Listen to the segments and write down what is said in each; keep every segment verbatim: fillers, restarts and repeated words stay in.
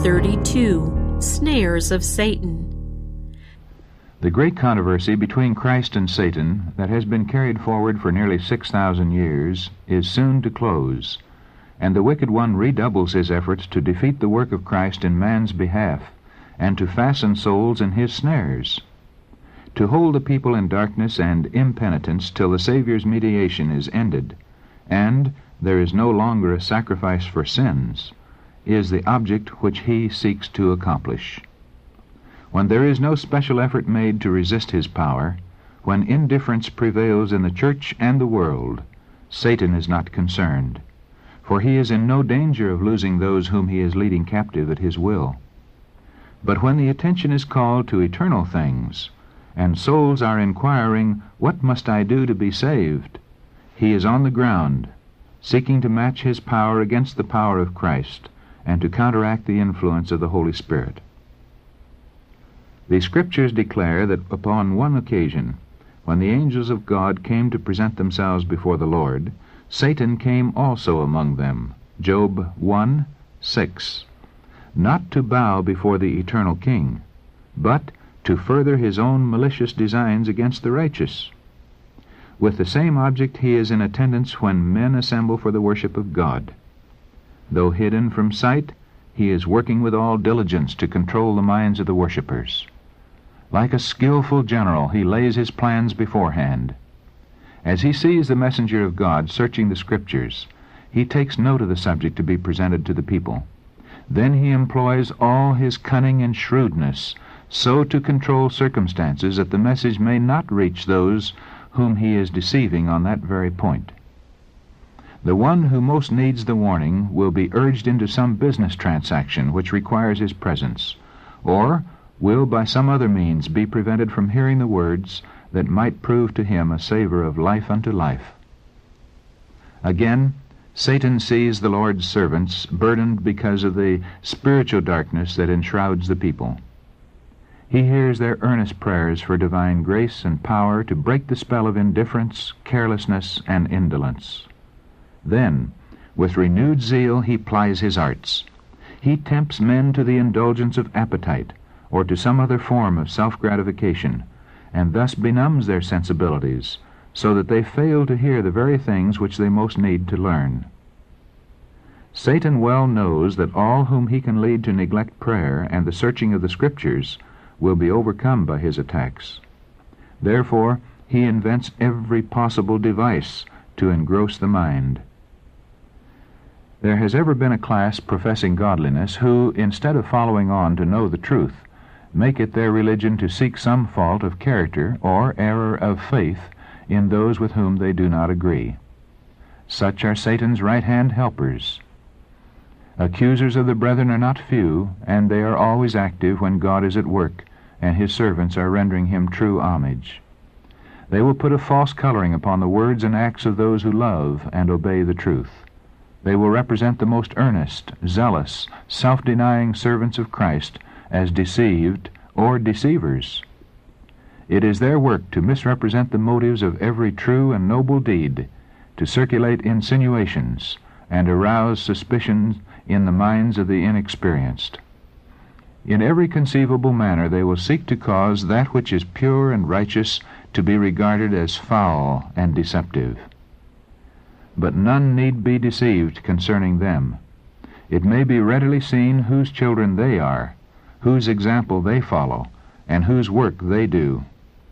thirty-two. Snares of Satan. The great controversy between Christ and Satan that has been carried forward for nearly six thousand years is soon to close, and the wicked one redoubles his efforts to defeat the work of Christ in man's behalf and to fasten souls in his snares, to hold the people in darkness and impenitence till the Savior's mediation is ended, and there is no longer a sacrifice for sins, is the object which he seeks to accomplish. When there is no special effort made to resist his power, when indifference prevails in the church and the world, Satan is not concerned, for he is in no danger of losing those whom he is leading captive at his will. But when the attention is called to eternal things, and souls are inquiring, "What must I do to be saved?" he is on the ground, seeking to match his power against the power of Christ, and to counteract the influence of the Holy Spirit. The Scriptures declare that upon one occasion, when the angels of God came to present themselves before the Lord, Satan came also among them. Job one, six. Not to bow before the eternal King, but to further his own malicious designs against the righteous. With the same object he is in attendance when men assemble for the worship of God. Though hidden from sight, he is working with all diligence to control the minds of the worshippers. Like a skillful general, he lays his plans beforehand. As he sees the messenger of God searching the Scriptures, he takes note of the subject to be presented to the people. Then he employs all his cunning and shrewdness so to control circumstances that the message may not reach those whom he is deceiving on that very point. The one who most needs the warning will be urged into some business transaction which requires his presence, or will by some other means be prevented from hearing the words that might prove to him a savor of life unto life. Again, Satan sees the Lord's servants burdened because of the spiritual darkness that enshrouds the people. He hears their earnest prayers for divine grace and power to break the spell of indifference, carelessness, and indolence. Then, with renewed zeal, he plies his arts. He tempts men to the indulgence of appetite, or to some other form of self-gratification, and thus benumbs their sensibilities, so that they fail to hear the very things which they most need to learn. Satan well knows that all whom he can lead to neglect prayer and the searching of the Scriptures will be overcome by his attacks. Therefore, he invents every possible device to engross the mind. There has ever been a class professing godliness who, instead of following on to know the truth, make it their religion to seek some fault of character or error of faith in those with whom they do not agree. Such are Satan's right-hand helpers. Accusers of the brethren are not few, and they are always active when God is at work, and his servants are rendering him true homage. They will put a false coloring upon the words and acts of those who love and obey the truth. They will represent the most earnest, zealous, self-denying servants of Christ as deceived or deceivers. It is their work to misrepresent the motives of every true and noble deed, to circulate insinuations, and arouse suspicions in the minds of the inexperienced. In every conceivable manner they will seek to cause that which is pure and righteous to be regarded as foul and deceptive. But none need be deceived concerning them. It may be readily seen whose children they are, whose example they follow, and whose work they do.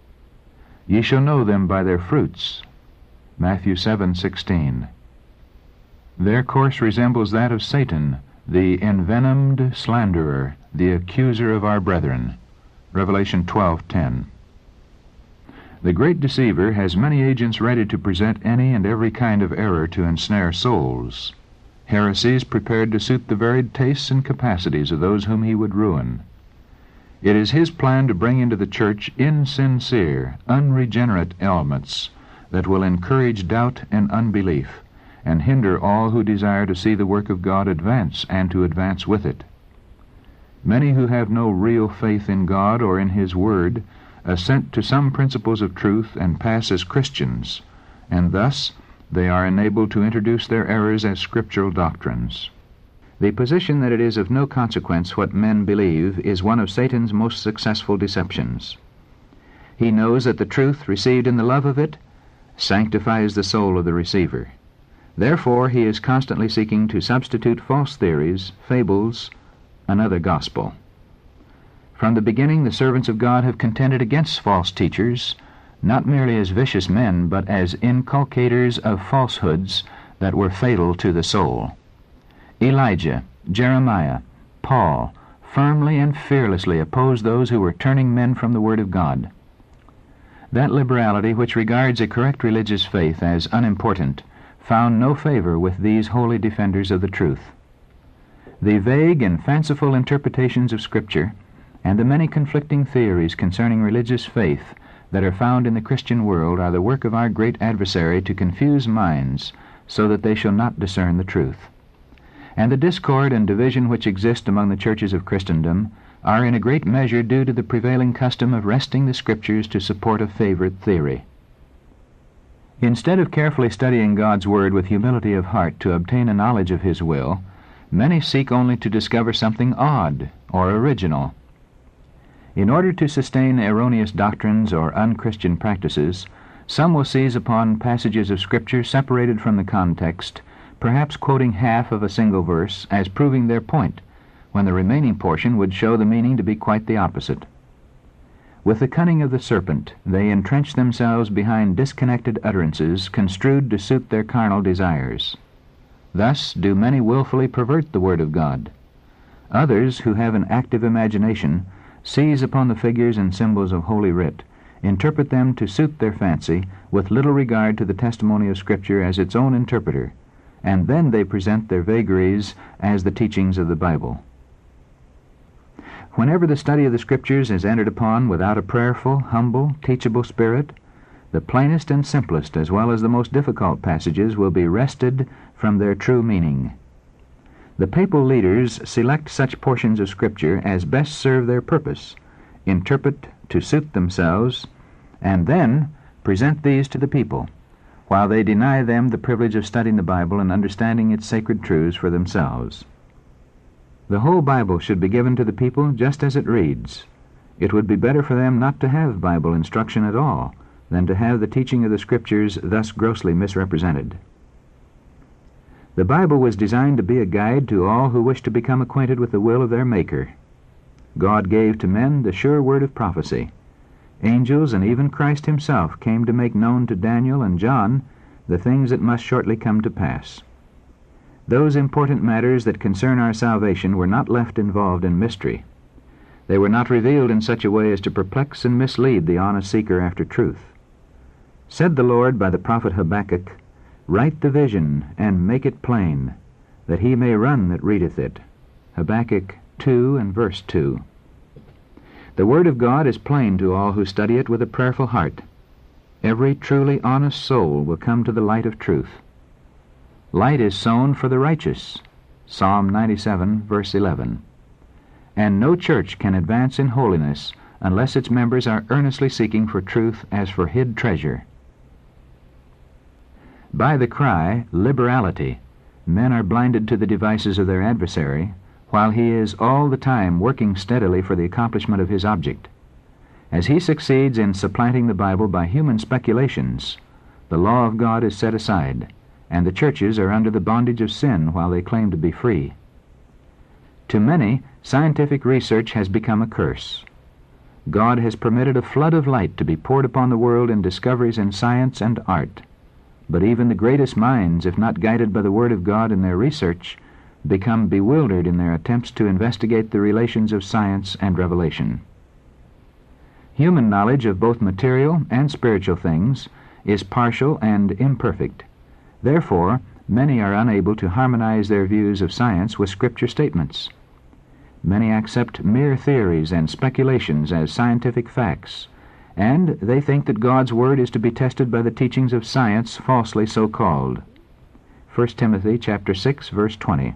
Ye shall know them by their fruits. Matthew seven sixteen. Their course resembles that of Satan, the envenomed slanderer, the accuser of our brethren. Revelation twelve ten. The great deceiver has many agents ready to present any and every kind of error to ensnare souls. Heresies prepared to suit the varied tastes and capacities of those whom he would ruin. It is his plan to bring into the church insincere, unregenerate elements that will encourage doubt and unbelief, and hinder all who desire to see the work of God advance and to advance with it. Many who have no real faith in God or in his Word assent to some principles of truth and pass as Christians, and thus they are enabled to introduce their errors as scriptural doctrines. The position that it is of no consequence what men believe is one of Satan's most successful deceptions. He knows that the truth received in the love of it sanctifies the soul of the receiver. Therefore, he is constantly seeking to substitute false theories, fables, another gospel. From the beginning, the servants of God have contended against false teachers, not merely as vicious men, but as inculcators of falsehoods that were fatal to the soul. Elijah, Jeremiah, Paul firmly and fearlessly opposed those who were turning men from the Word of God. That liberality which regards a correct religious faith as unimportant found no favor with these holy defenders of the truth. The vague and fanciful interpretations of Scripture and the many conflicting theories concerning religious faith that are found in the Christian world are the work of our great adversary to confuse minds so that they shall not discern the truth. And the discord and division which exist among the churches of Christendom are in a great measure due to the prevailing custom of wresting the Scriptures to support a favorite theory. Instead of carefully studying God's Word with humility of heart to obtain a knowledge of His will, many seek only to discover something odd or original. In order to sustain erroneous doctrines or unchristian practices, some will seize upon passages of Scripture separated from the context, perhaps quoting half of a single verse as proving their point, when the remaining portion would show the meaning to be quite the opposite. With the cunning of the serpent, they entrench themselves behind disconnected utterances construed to suit their carnal desires. Thus do many willfully pervert the Word of God. Others, who have an active imagination, seize upon the figures and symbols of Holy Writ, interpret them to suit their fancy, with little regard to the testimony of Scripture as its own interpreter, and then they present their vagaries as the teachings of the Bible. Whenever the study of the Scriptures is entered upon without a prayerful, humble, teachable spirit, the plainest and simplest as well as the most difficult passages will be wrested from their true meaning. The papal leaders select such portions of Scripture as best serve their purpose, interpret to suit themselves, and then present these to the people, while they deny them the privilege of studying the Bible and understanding its sacred truths for themselves. The whole Bible should be given to the people just as it reads. It would be better for them not to have Bible instruction at all than to have the teaching of the Scriptures thus grossly misrepresented. The Bible was designed to be a guide to all who wish to become acquainted with the will of their Maker. God gave to men the sure word of prophecy. Angels and even Christ himself came to make known to Daniel and John the things that must shortly come to pass. Those important matters that concern our salvation were not left involved in mystery. They were not revealed in such a way as to perplex and mislead the honest seeker after truth. Said the Lord by the prophet Habakkuk, "Write the vision, and make it plain, that he may run that readeth it." Habakkuk two and verse two. The Word of God is plain to all who study it with a prayerful heart. Every truly honest soul will come to the light of truth. Light is sown for the righteous, Psalm ninety-seven, verse eleven. And no church can advance in holiness unless its members are earnestly seeking for truth as for hid treasure. By the cry, liberality, men are blinded to the devices of their adversary, while he is all the time working steadily for the accomplishment of his object. As he succeeds in supplanting the Bible by human speculations, the law of God is set aside, and the churches are under the bondage of sin while they claim to be free. To many, scientific research has become a curse. God has permitted a flood of light to be poured upon the world in discoveries in science and art, but even the greatest minds, if not guided by the Word of God in their research, become bewildered in their attempts to investigate the relations of science and revelation. Human knowledge of both material and spiritual things is partial and imperfect. Therefore, many are unable to harmonize their views of science with Scripture statements. Many accept mere theories and speculations as scientific facts, and they think that God's Word is to be tested by the teachings of science falsely so called. First Timothy chapter six, verse twenty.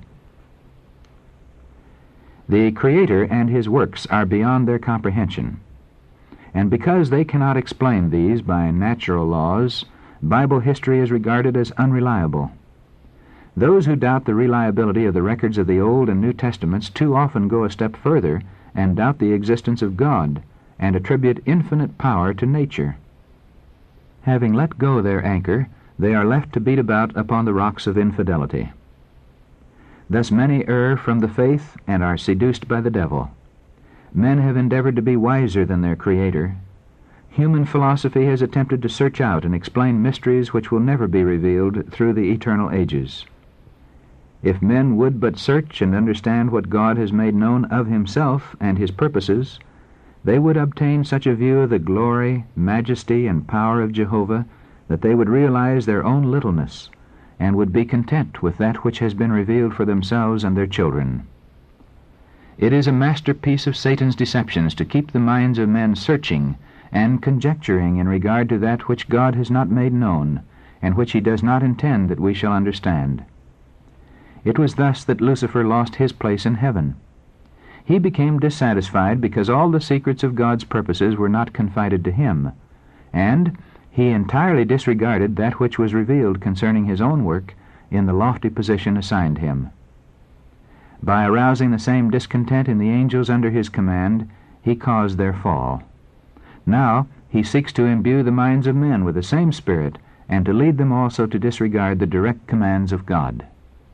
The Creator and His works are beyond their comprehension, and because they cannot explain these by natural laws, Bible history is regarded as unreliable. Those who doubt the reliability of the records of the Old and New Testaments too often go a step further and doubt the existence of God, and attribute infinite power to nature. Having let go their anchor, they are left to beat about upon the rocks of infidelity. Thus many err from the faith and are seduced by the devil. Men have endeavored to be wiser than their Creator. Human philosophy has attempted to search out and explain mysteries which will never be revealed through the eternal ages. If men would but search and understand what God has made known of Himself and His purposes, they would obtain such a view of the glory, majesty, and power of Jehovah that they would realize their own littleness and would be content with that which has been revealed for themselves and their children. It is a masterpiece of Satan's deceptions to keep the minds of men searching and conjecturing in regard to that which God has not made known, and which He does not intend that we shall understand. It was thus that Lucifer lost his place in heaven. He became dissatisfied because all the secrets of God's purposes were not confided to him, and he entirely disregarded that which was revealed concerning his own work in the lofty position assigned him. By arousing the same discontent in the angels under his command, he caused their fall. Now he seeks to imbue the minds of men with the same spirit, and to lead them also to disregard the direct commands of God.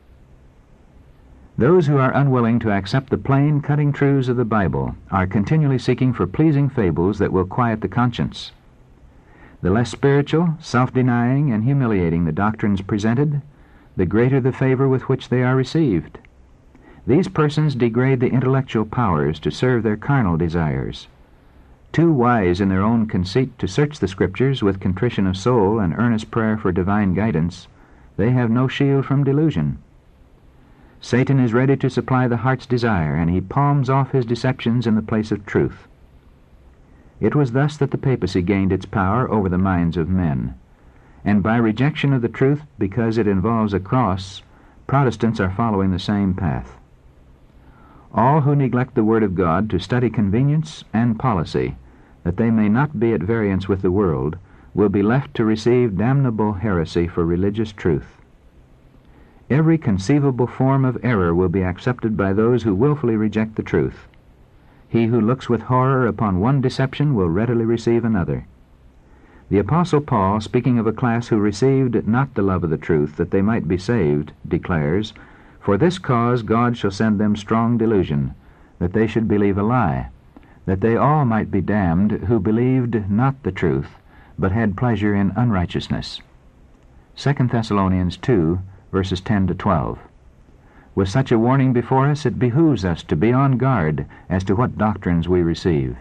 Those who are unwilling to accept the plain, cutting truths of the Bible are continually seeking for pleasing fables that will quiet the conscience. The less spiritual, self-denying, and humiliating the doctrines presented, the greater the favor with which they are received. These persons degrade the intellectual powers to serve their carnal desires. Too wise in their own conceit to search the Scriptures with contrition of soul and earnest prayer for divine guidance, they have no shield from delusion. Satan is ready to supply the heart's desire, and he palms off his deceptions in the place of truth. It was thus that the papacy gained its power over the minds of men. And by rejection of the truth, because it involves a cross, Protestants are following the same path. All who neglect the Word of God to study convenience and policy, that they may not be at variance with the world, will be left to receive damnable heresy for religious truth. Every conceivable form of error will be accepted by those who willfully reject the truth. He who looks with horror upon one deception will readily receive another. The Apostle Paul, speaking of a class who received not the love of the truth that they might be saved, declares, "For this cause God shall send them strong delusion, that they should believe a lie, that they all might be damned who believed not the truth, but had pleasure in unrighteousness." Second Thessalonians two, verses ten to twelve. With such a warning before us, it behooves us to be on guard as to what doctrines we receive.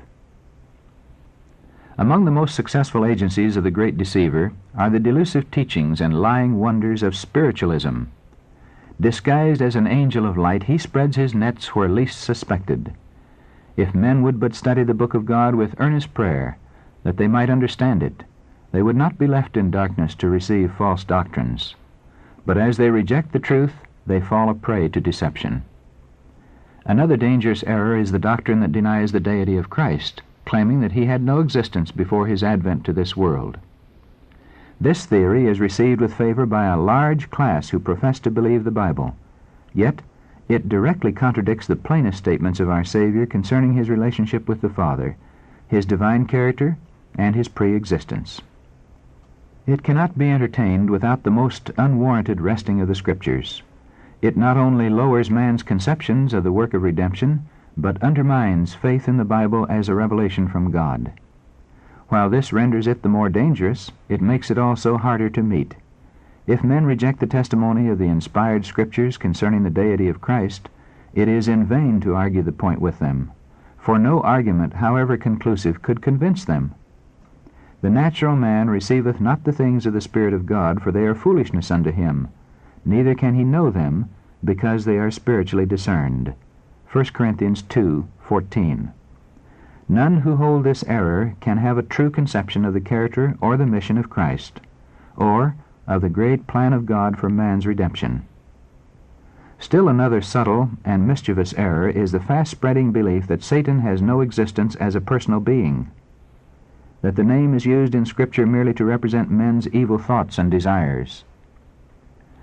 Among the most successful agencies of the great deceiver are the delusive teachings and lying wonders of spiritualism. Disguised as an angel of light, he spreads his nets where least suspected. If men would but study the book of God with earnest prayer, that they might understand it, they would not be left in darkness to receive false doctrines. But as they reject the truth, they fall a prey to deception. Another dangerous error is the doctrine that denies the deity of Christ, claiming that he had no existence before his advent to this world. This theory is received with favor by a large class who profess to believe the Bible, yet it directly contradicts the plainest statements of our Savior concerning his relationship with the Father, his divine character, and his pre-existence. It cannot be entertained without the most unwarranted wresting of the Scriptures. It not only lowers man's conceptions of the work of redemption, but undermines faith in the Bible as a revelation from God. While this renders it the more dangerous, it makes it also harder to meet. If men reject the testimony of the inspired Scriptures concerning the deity of Christ, it is in vain to argue the point with them, for no argument, however conclusive, could convince them. The natural man receiveth not the things of the Spirit of God, for they are foolishness unto him, neither can he know them, because they are spiritually discerned. First Corinthians two fourteen. None who hold this error can have a true conception of the character or the mission of Christ, or of the great plan of God for man's redemption. Still another subtle and mischievous error is the fast-spreading belief that Satan has no existence as a personal being, that the name is used in Scripture merely to represent men's evil thoughts and desires.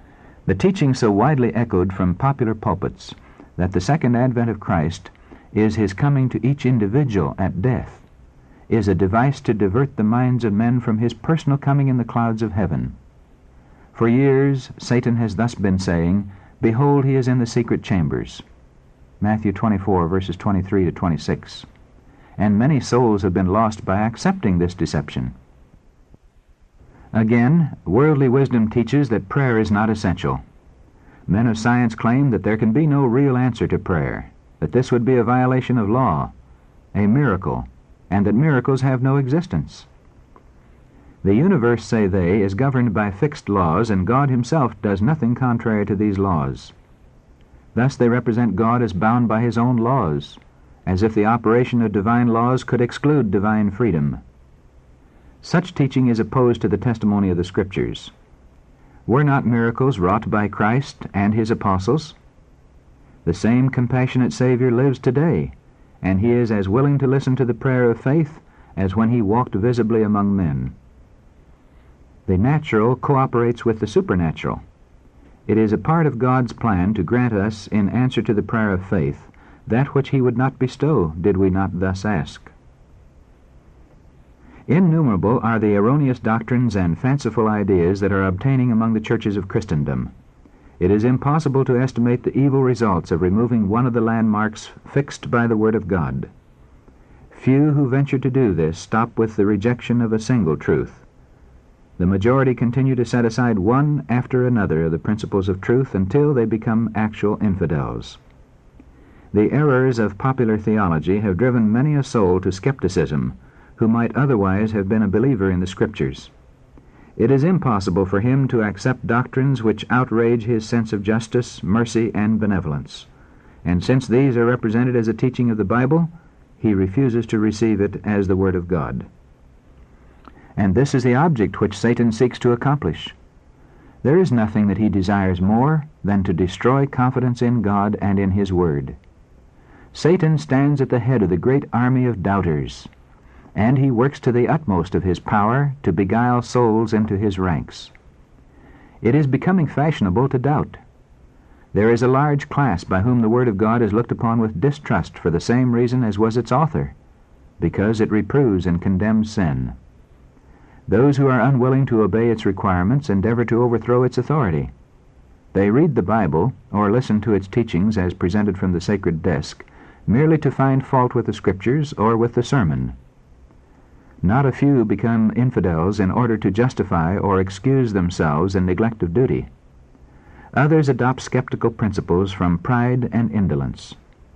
The teaching so widely echoed from popular pulpits that the second advent of Christ is his coming to each individual at death is a device to divert the minds of men from his personal coming in the clouds of heaven. For years, Satan has thus been saying, "Behold, he is in the secret chambers." Matthew twenty-four, verses twenty-three to twenty-six. And many souls have been lost by accepting this deception. Again, worldly wisdom teaches that prayer is not essential. Men of science claim that there can be no real answer to prayer, that this would be a violation of law, a miracle, and that miracles have no existence. The universe, say they, is governed by fixed laws, and God himself does nothing contrary to these laws. Thus they represent God as bound by his own laws, as if the operation of divine laws could exclude divine freedom. Such teaching is opposed to the testimony of the Scriptures. Were not miracles wrought by Christ and his apostles? The same compassionate Savior lives today, and he is as willing to listen to the prayer of faith as when he walked visibly among men. The natural cooperates with the supernatural. It is a part of God's plan to grant us, in answer to the prayer of faith, that which he would not bestow did we not thus ask. Innumerable are the erroneous doctrines and fanciful ideas that are obtaining among the churches of Christendom. It is impossible to estimate the evil results of removing one of the landmarks fixed by the Word of God. Few who venture to do this stop with the rejection of a single truth. The majority continue to set aside one after another of the principles of truth until they become actual infidels. The errors of popular theology have driven many a soul to skepticism who might otherwise have been a believer in the Scriptures. It is impossible for him to accept doctrines which outrage his sense of justice, mercy, and benevolence. And since these are represented as a teaching of the Bible, he refuses to receive it as the Word of God. And this is the object which Satan seeks to accomplish. There is nothing that he desires more than to destroy confidence in God and in his Word. Satan stands at the head of the great army of doubters, and he works to the utmost of his power to beguile souls into his ranks. It is becoming fashionable to doubt. There is a large class by whom the Word of God is looked upon with distrust for the same reason as was its author, because it reproves and condemns sin. Those who are unwilling to obey its requirements endeavor to overthrow its authority. They read the Bible, or listen to its teachings as presented from the sacred desk, merely to find fault with the Scriptures or with the sermon. Not a few become infidels in order to justify or excuse themselves in neglect of duty. Others adopt skeptical principles from pride and indolence.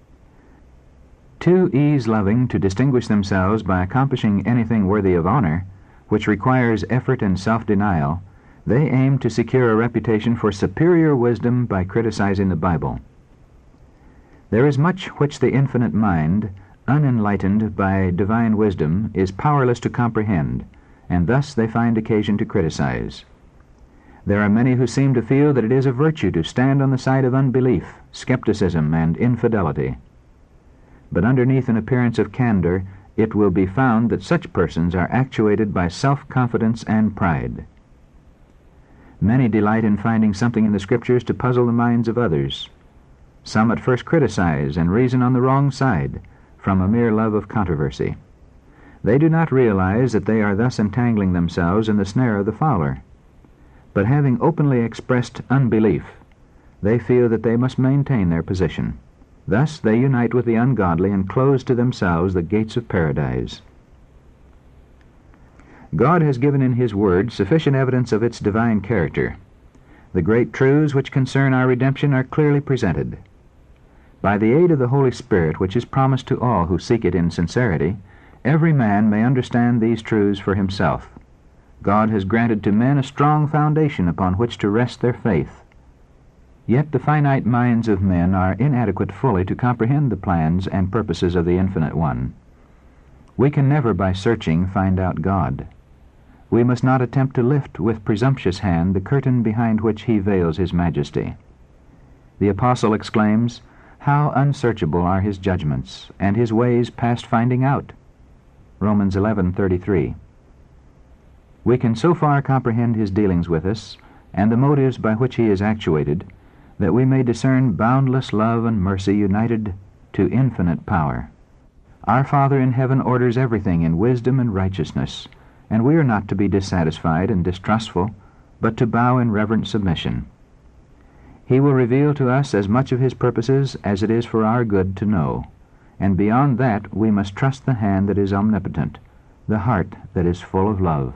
Too ease-loving to distinguish themselves by accomplishing anything worthy of honor, which requires effort and self-denial, they aim to secure a reputation for superior wisdom by criticizing the Bible. There is much which the infinite mind, unenlightened by divine wisdom, is powerless to comprehend, and thus they find occasion to criticize. There are many who seem to feel that it is a virtue to stand on the side of unbelief, skepticism, and infidelity. But underneath an appearance of candor, it will be found that such persons are actuated by self-confidence and pride. Many delight in finding something in the Scriptures to puzzle the minds of others. Some at first criticize and reason on the wrong side, from a mere love of controversy. They do not realize that they are thus entangling themselves in the snare of the fowler. But having openly expressed unbelief, they feel that they must maintain their position. Thus they unite with the ungodly and close to themselves the gates of paradise. God has given in his Word sufficient evidence of its divine character. The great truths which concern our redemption are clearly presented. By the aid of the Holy Spirit, which is promised to all who seek it in sincerity, every man may understand these truths for himself. God has granted to men a strong foundation upon which to rest their faith. Yet the finite minds of men are inadequate fully to comprehend the plans and purposes of the Infinite One. We can never by searching find out God. We must not attempt to lift with presumptuous hand the curtain behind which he veils his majesty. The apostle exclaims, "How unsearchable are his judgments, and his ways past finding out." Romans eleven thirty-three. We can so far comprehend his dealings with us and the motives by which he is actuated, that we may discern boundless love and mercy united to infinite power. Our Father in heaven orders everything in wisdom and righteousness, and we are not to be dissatisfied and distrustful, but to bow in reverent submission. He will reveal to us as much of his purposes as it is for our good to know, and beyond that we must trust the hand that is omnipotent, the heart that is full of love.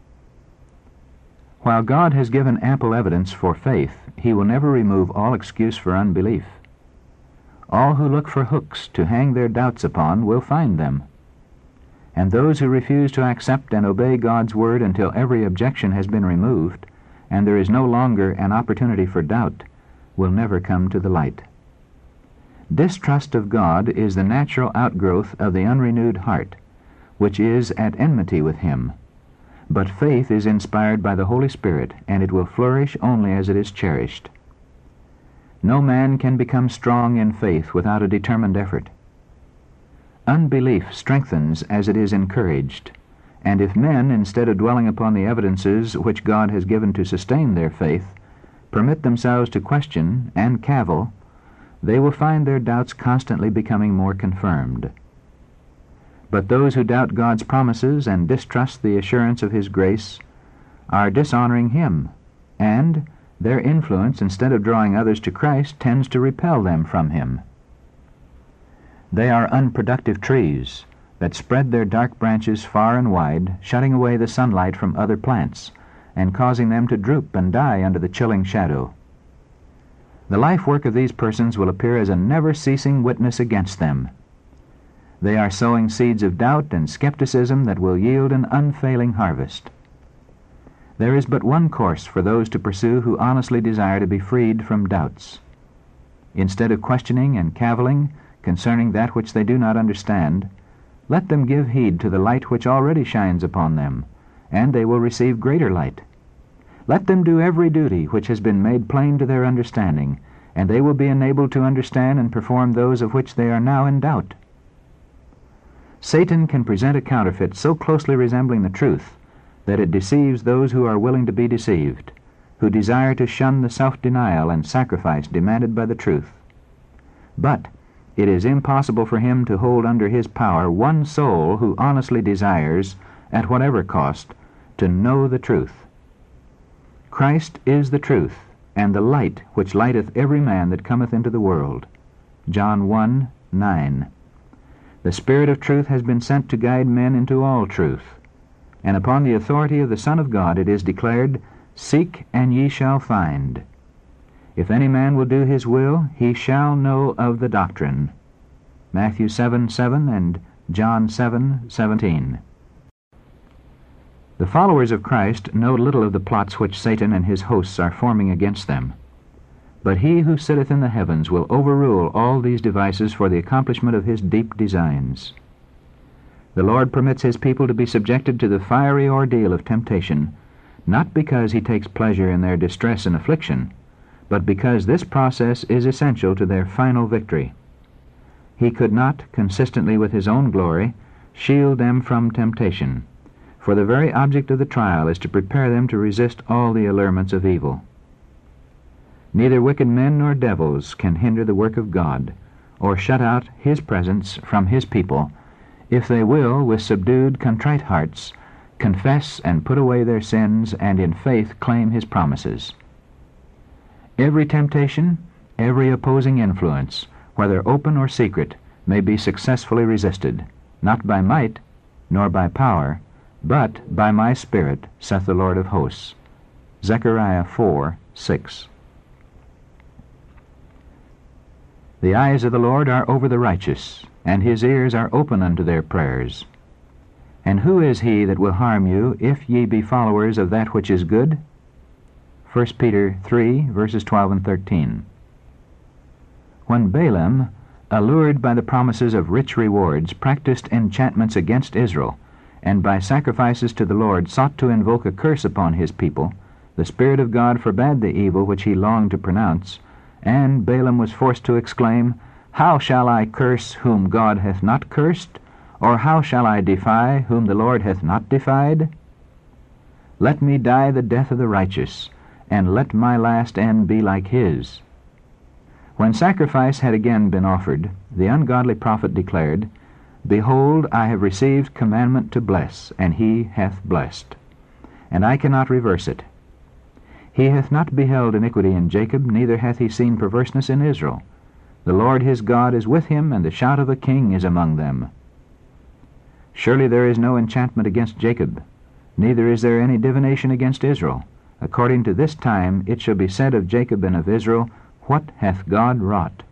While God has given ample evidence for faith, he will never remove all excuse for unbelief. All who look for hooks to hang their doubts upon will find them, and those who refuse to accept and obey God's word until every objection has been removed, and there is no longer an opportunity for doubt, will never come to the light. Distrust of God is the natural outgrowth of the unrenewed heart, which is at enmity with him. But faith is inspired by the Holy Spirit, and it will flourish only as it is cherished. No man can become strong in faith without a determined effort. Unbelief strengthens as it is encouraged, and if men, instead of dwelling upon the evidences which God has given to sustain their faith, permit themselves to question and cavil, they will find their doubts constantly becoming more confirmed. But those who doubt God's promises and distrust the assurance of his grace are dishonoring him, and their influence, instead of drawing others to Christ, tends to repel them from him. They are unproductive trees that spread their dark branches far and wide, shutting away the sunlight from other plants, and causing them to droop and die under the chilling shadow. The life work of these persons will appear as a never-ceasing witness against them. They are sowing seeds of doubt and skepticism that will yield an unfailing harvest. There is but one course for those to pursue who honestly desire to be freed from doubts. Instead of questioning and cavilling concerning that which they do not understand, let them give heed to the light which already shines upon them, and they will receive greater light. Let them do every duty which has been made plain to their understanding, and they will be enabled to understand and perform those of which they are now in doubt. Satan can present a counterfeit so closely resembling the truth that it deceives those who are willing to be deceived, who desire to shun the self-denial and sacrifice demanded by the truth. But it is impossible for him to hold under his power one soul who honestly desires, at whatever cost, to know the truth. Christ is the truth, and the light which lighteth every man that cometh into the world. John one nine. The Spirit of truth has been sent to guide men into all truth, and upon the authority of the Son of God it is declared, Seek, and ye shall find. If any man will do his will, he shall know of the doctrine. Matthew seven seven and John seven seventeen. The followers of Christ know little of the plots which Satan and his hosts are forming against them. But he who sitteth in the heavens will overrule all these devices for the accomplishment of his deep designs. The Lord permits his people to be subjected to the fiery ordeal of temptation, not because he takes pleasure in their distress and affliction, but because this process is essential to their final victory. He could not, consistently with his own glory, shield them from temptation, for the very object of the trial is to prepare them to resist all the allurements of evil. Neither wicked men nor devils can hinder the work of God, or shut out his presence from his people, if they will, with subdued, contrite hearts, confess and put away their sins, and in faith claim his promises. Every temptation, every opposing influence, whether open or secret, may be successfully resisted, not by might, nor by power, but by my Spirit, saith the Lord of hosts. Zechariah four six. The eyes of the Lord are over the righteous, and his ears are open unto their prayers. And who is he that will harm you, if ye be followers of that which is good? First Peter three, verses twelve and thirteen. When Balaam, allured by the promises of rich rewards, practiced enchantments against Israel, and by sacrifices to the Lord sought to invoke a curse upon his people, the Spirit of God forbade the evil which he longed to pronounce, and Balaam was forced to exclaim, How shall I curse whom God hath not cursed? Or how shall I defy whom the Lord hath not defied? Let me die the death of the righteous, and let my last end be like his." When sacrifice had again been offered, the ungodly prophet declared, "Behold, I have received commandment to bless, and he hath blessed, and I cannot reverse it. He hath not beheld iniquity in Jacob, neither hath he seen perverseness in Israel. The Lord his God is with him, and the shout of a king is among them. Surely there is no enchantment against Jacob, neither is there any divination against Israel. According to this time it shall be said of Jacob and of Israel, What hath God wrought?"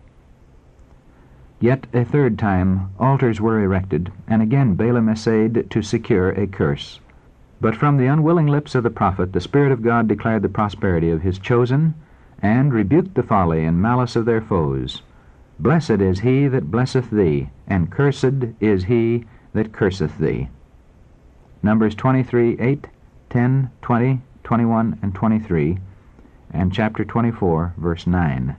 Yet a third time altars were erected, and again Balaam essayed to secure a curse. But from the unwilling lips of the prophet the Spirit of God declared the prosperity of his chosen, and rebuked the folly and malice of their foes. "Blessed is he that blesseth thee, and cursed is he that curseth thee." Numbers twenty-three, eight, ten, twenty, twenty-one, and twenty-three, and chapter twenty-four, verse nine.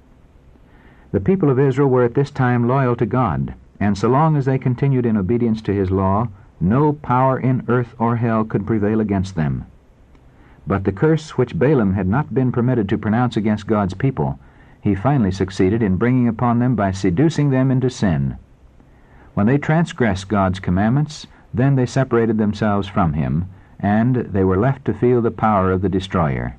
The people of Israel were at this time loyal to God, and so long as they continued in obedience to his law, no power in earth or hell could prevail against them. But the curse which Balaam had not been permitted to pronounce against God's people, he finally succeeded in bringing upon them by seducing them into sin. When they transgressed God's commandments, then they separated themselves from him, and they were left to feel the power of the destroyer.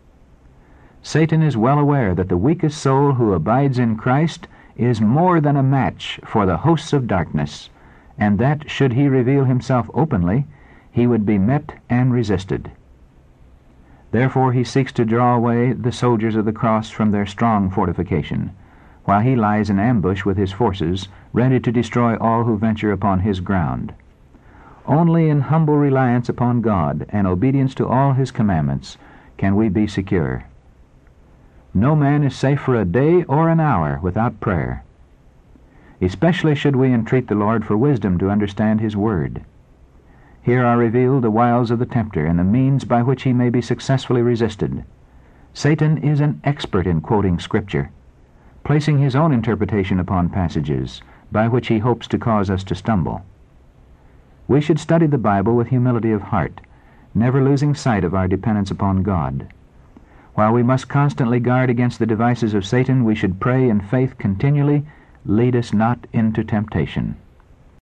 Satan is well aware that the weakest soul who abides in Christ is more than a match for the hosts of darkness, and that, should he reveal himself openly, he would be met and resisted. Therefore he seeks to draw away the soldiers of the cross from their strong fortification, while he lies in ambush with his forces, ready to destroy all who venture upon his ground. Only in humble reliance upon God and obedience to all his commandments can we be secure. No man is safe for a day or an hour without prayer. Especially should we entreat the Lord for wisdom to understand his word. Here are revealed the wiles of the tempter and the means by which he may be successfully resisted. Satan is an expert in quoting Scripture, placing his own interpretation upon passages, by which he hopes to cause us to stumble. We should study the Bible with humility of heart, never losing sight of our dependence upon God. While we must constantly guard against the devices of Satan, we should pray in faith continually, "Lead us not into temptation."